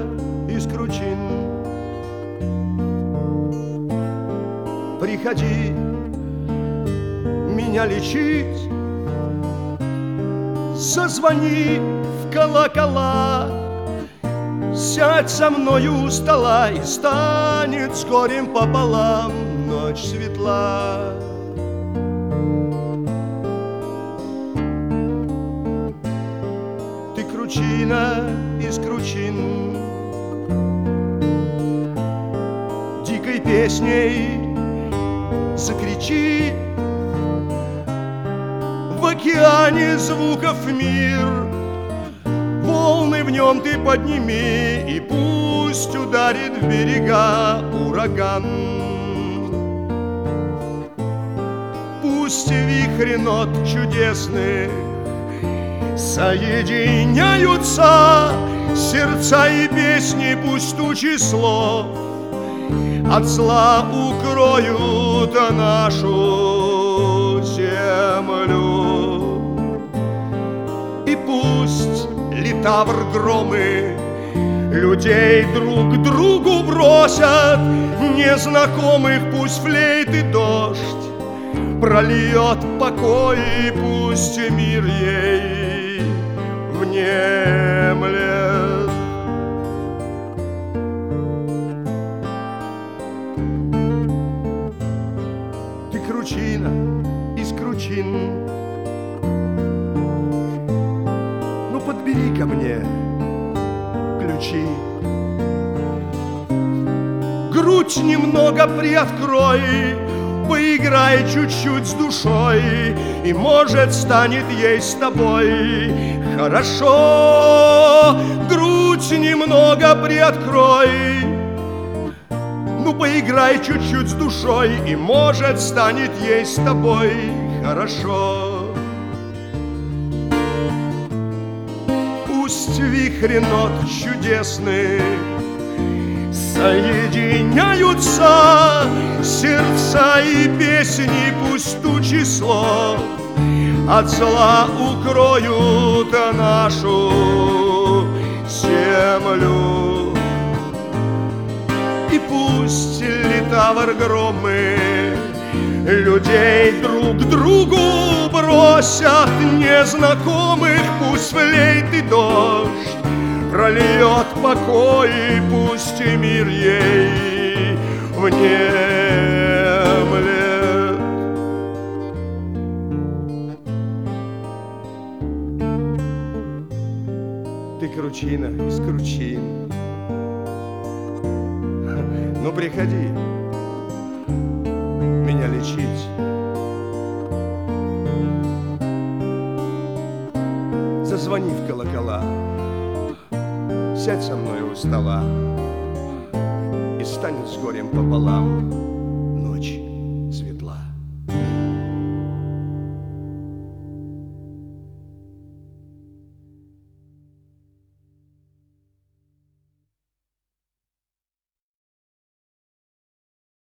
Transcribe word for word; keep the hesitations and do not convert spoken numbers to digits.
из Кручин. Приходи меня лечить, зазвони в колокола, сядь со мною у стола, и станет с горем пополам ночь светла. Ты кручина из Кручин, дикой песней закричи. В океане звуков мир, волны в нем ты подними, и пусть ударит в берега ураган. Пусть вихри нот чудесных соединяются, сердца и песни, пусть тучи слов от зла укроют нашу землю. И пусть литавр громы людей друг к другу бросят, незнакомых пусть флейты дождь прольет покой, и пусть мир ей внемлет. Ты кручина из Кручин, ну подбери ко мне ключи. Грудь немного приоткрой, поиграй чуть-чуть с душой, и, может, станет ей с тобой хорошо. Грудь немного приоткрой, ну поиграй чуть-чуть с душой, и, может, станет ей с тобой хорошо. Пусть вихри нот чудесных соединяются, сердца и песни, пусть тучи слов от зла укроют нашу землю. И пусть литавр громы людей друг к другу бросят, незнакомых пусть флейты дождь прольет покой, и пусть мир ей внемлет. Ты кручина из Кручин, ну приходи меня лечить. Зазвони в колокола, сядь со мной у стола, и станет с горем пополам